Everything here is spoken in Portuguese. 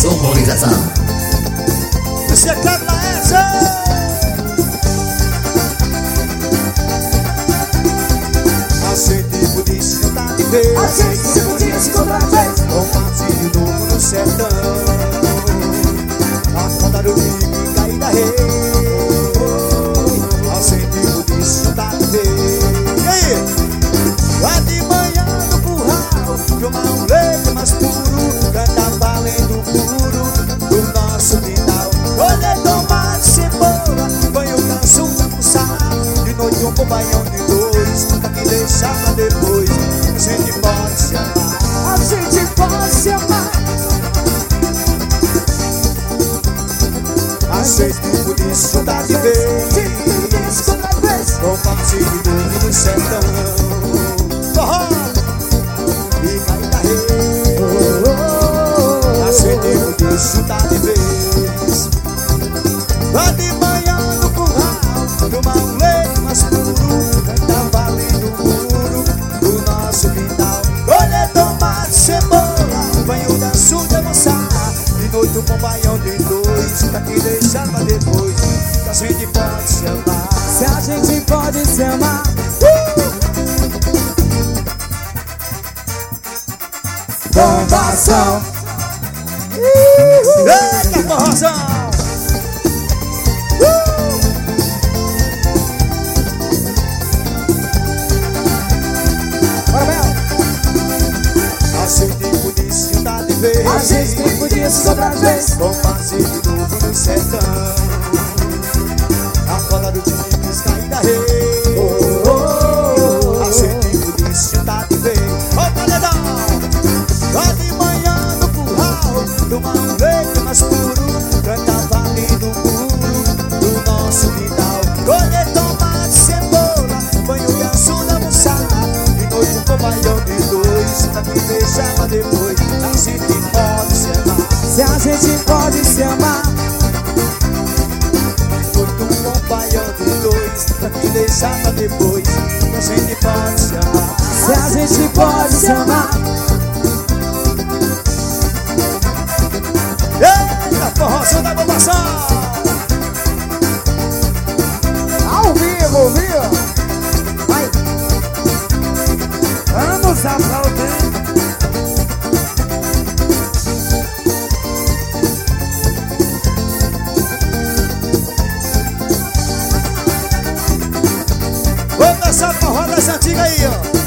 Mobilização. Você quer lá essa? Aceite polícia tá de vez. Aceite polícia outra vez. Compartilhe novo no sertão. Acordar o bico e cair da rede. Aceite polícia tá de vez. E aí? Lá de manhã no curral, tomar um leite mais puro, cantar valendo puro do nosso quintal. Colher tomate, cebola, banho canso pra almoçar. De noite um bombaião de dois, pra que deixar pra depois. A gente pode se amar. A gente pode se amar. Aceite por isso tá de vez. Compartilhe dormir no sertão. Forró e cai da rede. Aceite por isso tá de vez. Lá de manhã no curral, tomar um leite mais puro, cantar valendo puro do nosso quintal. Colher tomate, cebola, banho da sul de almoçar. De noite um bombaião de dois, pra que deixar pra depois. Que a gente pode se amar. Se a gente pode se amar. Bombação. Eita, forrozão! Bora, Bel. Aceite por isso tá de vez. Aceite por isso outra vez. Compartilhe de novo no sertão. Acorda do time que cai da rede. Aceite por isso tá de vez. Ó, paredão! Lá de manhã no curral, tomar um leite mais puro, cantar valendo puro do nosso quintal. Colher tomate, cebola, banho de açúcar da almoçar. De noite um bombaião de dois, pra que deixar pra depois. A gente pode se amar. Se a gente pode se amar. Muito um bombaião de dois, pra que deixar pra depois. A gente pode se amar. Se a gente pode se amar. Eita, forrozão da bombação! Ao vivo, viu? Vai. Vamos aplaudir. Vamos dançar forró das antigas aí, ó.